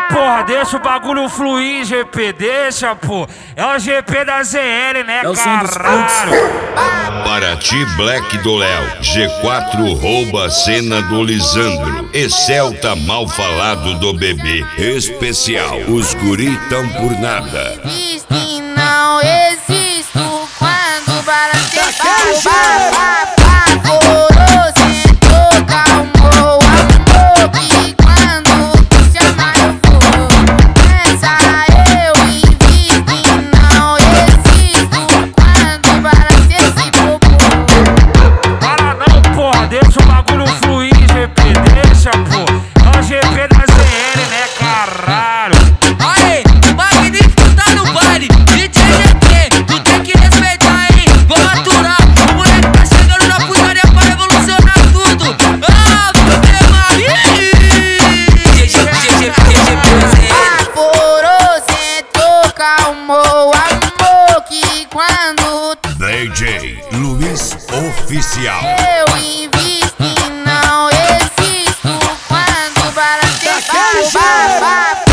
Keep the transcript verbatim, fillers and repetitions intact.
porra, deixa o bagulho fluir, G P, deixa, pô. É o G P da Z L, né, é caralho? Para ti, Black do Léo, G quatro rouba a cena do Lisandro. E Celta mal falado do bebê. Especial, os guri tão por nada. Existe, não existo quando balancei deixa o bagulho fluir, G P, deixa, pô. É o G P da Z L, né, caralho? Aê, o magnífico tá no baile. D J G P, tu tem que respeitar, hein? Vou aturar. O moleque tá chegando na putaria pra revolucionar tudo. Ah, você vai. G G P, Alvoroço, calmou, amor, que quando D J Luiz Oficial. Eu invisto, não existo quando balancei.